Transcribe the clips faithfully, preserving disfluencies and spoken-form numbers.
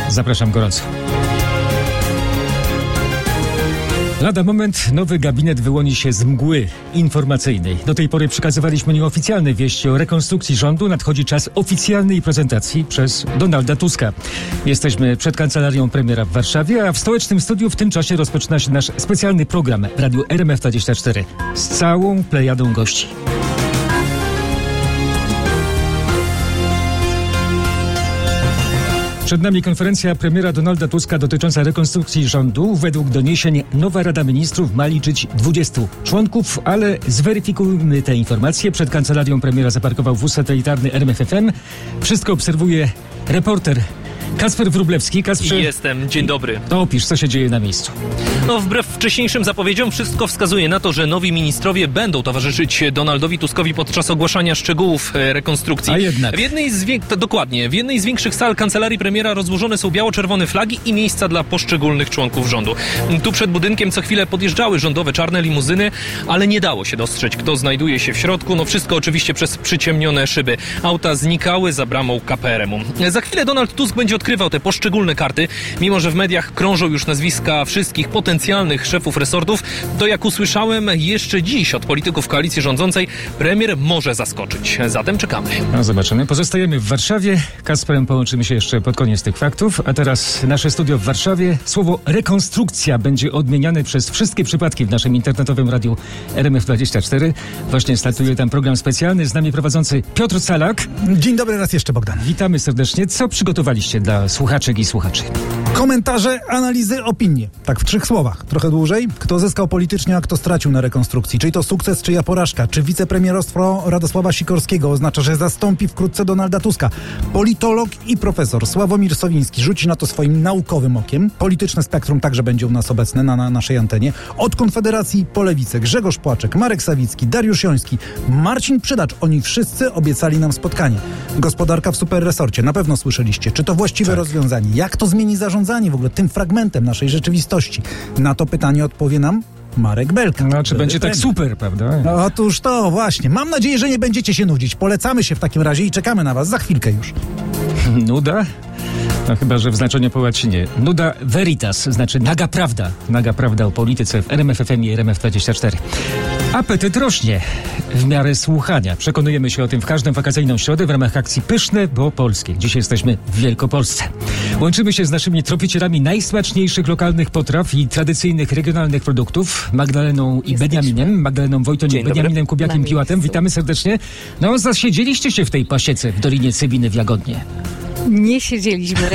Zapraszam gorąco. Lada moment nowy gabinet wyłoni się z mgły informacyjnej. Do tej pory przekazywaliśmy nieoficjalne wieści o rekonstrukcji rządu. Nadchodzi czas oficjalnej prezentacji przez Donalda Tuska. Jesteśmy przed kancelarią premiera w Warszawie, a w stołecznym studiu w tym czasie rozpoczyna się nasz specjalny program w radiu R M F dwadzieścia cztery z całą plejadą gości. Przed nami konferencja premiera Donalda Tuska dotycząca rekonstrukcji rządu. Według doniesień nowa Rada Ministrów ma liczyć dwudziestu członków, ale zweryfikujmy te informacje. Przed kancelarią premiera zaparkował wóz satelitarny R M F F M. Wszystko obserwuje reporter Kacper Wróblewski. Kacprze, Jestem, dzień dobry. To opisz, co się dzieje na miejscu. No, wbrew wcześniejszym zapowiedziom wszystko wskazuje na to, że nowi ministrowie będą towarzyszyć Donaldowi Tuskowi podczas ogłaszania szczegółów rekonstrukcji. A jednak. W jednej z wie... to dokładnie, w jednej z większych sal kancelarii premiera rozłożone są biało-czerwone flagi i miejsca dla poszczególnych członków rządu. Tu przed budynkiem co chwilę podjeżdżały rządowe czarne limuzyny, ale nie dało się dostrzec, kto znajduje się w środku. No wszystko oczywiście przez przyciemnione szyby. Auta znikały za bramą K P R M u. Za chwilę Donald Tusk będzie odkrywał te poszczególne karty. Mimo że w mediach krążą już nazwiska wszystkich potencjalnych szefów resortów, to jak usłyszałem jeszcze dziś od polityków koalicji rządzącej, premier może zaskoczyć. Zatem czekamy. No zobaczymy. Pozostajemy w Warszawie. Kasperem połączymy się jeszcze pod koniec tych faktów. A teraz nasze studio w Warszawie. Słowo rekonstrukcja będzie odmieniane przez wszystkie przypadki w naszym internetowym radiu R M F dwadzieścia cztery. Właśnie startuje tam program specjalny. Z nami prowadzący Piotr Calak. Dzień dobry raz jeszcze, Bogdan. Witamy serdecznie. Co przygotowaliście dla słuchaczek i słuchaczy? Komentarze, analizy, opinie. Tak w trzech słowach. Trochę dłużej. Kto zyskał politycznie, a kto stracił na rekonstrukcji. Czyli to sukces, czyja porażka. Czy wicepremierostwo Radosława Sikorskiego oznacza, że zastąpi wkrótce Donalda Tuska. Politolog i profesor Sławomir Sowiński rzuci na to swoim naukowym okiem. Polityczne spektrum także będzie u nas obecne na, na naszej antenie. Od Konfederacji po Lewicę. Grzegorz Płaczek, Marek Sawicki, Dariusz Joński, Marcin Przydacz. Oni wszyscy obiecali nam spotkanie. Gospodarka w superresorcie. Na pewno słyszeliście. Czy to właściwe tak. rozwiązanie? Jak to zmieni zarządzanie w ogóle tym fragmentem naszej rzeczywistości? Na to pytanie odpowie nam Marek Belka. No, czy będzie tak super, prawda? No, otóż to właśnie. Mam nadzieję, że nie będziecie się nudzić. Polecamy się w takim razie i czekamy na was za chwilkę już. Nuda? No chyba, że w znaczeniu po łacinie. Nuda veritas, znaczy naga prawda. Naga prawda o polityce w R M F F M i R M F dwadzieścia cztery. Apetyt rośnie w miarę słuchania. Przekonujemy się o tym w każdą wakacyjną środę w ramach akcji Pyszne, bo polskie. Dziś jesteśmy w Wielkopolsce. Łączymy się z naszymi tropicielami najsmaczniejszych lokalnych potraw i tradycyjnych regionalnych produktów. Magdaleną i Jesteśmy. Beniaminem. Magdaleną Wojtoniuk, Beniaminem Kubiakiem Piłatem. Witamy serdecznie. No, zasiedzieliście się w tej pasiece w Dolinie Cybiny w Jagodnie. Nie siedzieliśmy.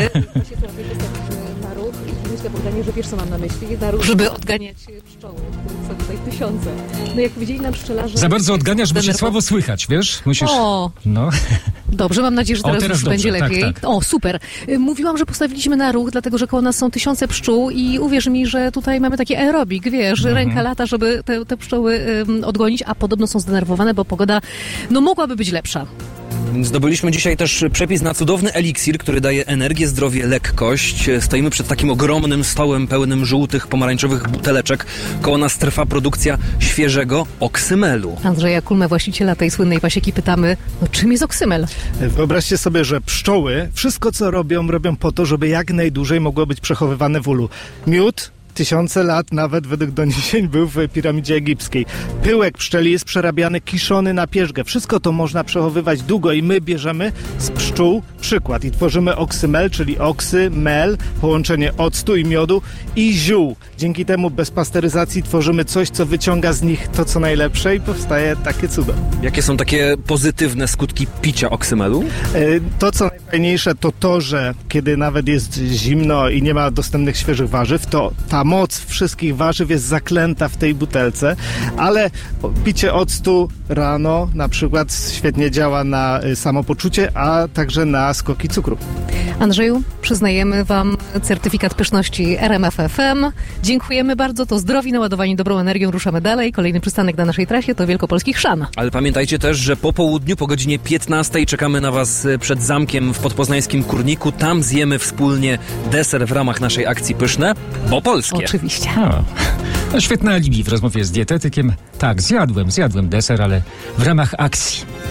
Na ruch i myślę, Bogdanie, że wiesz, co mam na myśli. Na ruch, żeby odganiać pszczoły, których są tutaj tysiące. No jak powiedzieli nam pszczelarze... Za bardzo odganiasz, bo się słabo słychać, wiesz? Musisz... O! No. Dobrze, mam nadzieję, że teraz, o, teraz już dobrze, będzie lepiej. Tak, tak. O, super. Mówiłam, że postawiliśmy na ruch, dlatego, że koło nas są tysiące pszczół i uwierz mi, że tutaj mamy taki aerobik, wiesz, mhm. ręka lata, żeby te, te pszczoły um, odgonić, a podobno są zdenerwowane, bo pogoda, no, mogłaby być lepsza. Zdobyliśmy dzisiaj też przepis na cudowny eliksir, który daje energię, zdrowie, lekkość. Stoimy przed takim ogromnym stołem pełnym żółtych, pomarańczowych buteleczek. Koło nas trwa produkcja świeżego oksymelu. Andrzeja Kulmę, właściciela tej słynnej pasieki, pytamy, no czym jest oksymel? Wyobraźcie sobie, że pszczoły wszystko co robią, robią po to, żeby jak najdłużej mogło być przechowywane w ulu. Miód tysiące lat nawet według doniesień był w piramidzie egipskiej. Pyłek pszczeli jest przerabiany, kiszony na pierzgę. Wszystko to można przechowywać długo i my bierzemy z pszczół przykład i tworzymy oksymel, czyli oksy, mel, połączenie octu i miodu i ziół. Dzięki temu bez pasteryzacji tworzymy coś, co wyciąga z nich to, co najlepsze i powstaje takie cudo. Jakie są takie pozytywne skutki picia oksymelu? To, co najfajniejsze, to to, że kiedy nawet jest zimno i nie ma dostępnych świeżych warzyw, to ta moc wszystkich warzyw jest zaklęta w tej butelce, ale picie octu rano na przykład świetnie działa na samopoczucie, a także na skoki cukru. Andrzeju, przyznajemy wam certyfikat pyszności R M F F M. Dziękujemy bardzo, to zdrowi naładowani dobrą energią. Ruszamy dalej. Kolejny przystanek na naszej trasie to Wielkopolski Chrzan. Ale pamiętajcie też, że po południu, po godzinie piętnastej czekamy na was przed zamkiem w podpoznańskim Kurniku. Tam zjemy wspólnie deser w ramach naszej akcji Pyszne, bo polskie. Oczywiście. O, no świetne alibi w rozmowie z dietetykiem. Tak, zjadłem, zjadłem deser, ale w ramach akcji.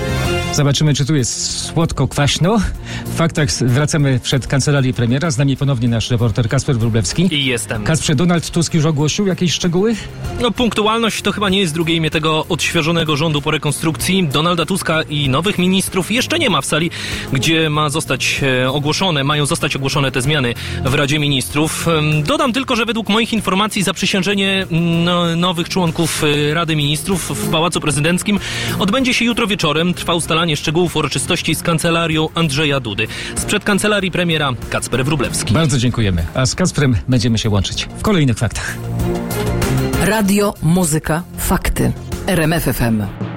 Zobaczymy, czy tu jest słodko-kwaśno. W faktach wracamy przed kancelarię premiera. Z nami ponownie nasz reporter Kacper Wróblewski. I jestem. Kacprze, Donald Tusk już ogłosił jakieś szczegóły? No, punktualność to chyba nie jest drugie imię tego odświeżonego rządu po rekonstrukcji. Donalda Tuska i nowych ministrów jeszcze nie ma w sali, gdzie ma zostać ogłoszone, mają zostać ogłoszone te zmiany w Radzie Ministrów. Dodam tylko, że według moich informacji zaprzysiężenie no, nowych członków Rady Ministrów w Pałacu Prezydenckim odbędzie się jutro wieczorem. Trwa ustalanie szczegółów uroczystości z kancelarią Andrzeja Dudy. Sprzed kancelarii premiera Kacper Wróblewski. Bardzo dziękujemy. A z Kacprem będziemy się łączyć w kolejnych faktach. Radio, muzyka, fakty. R M F F M.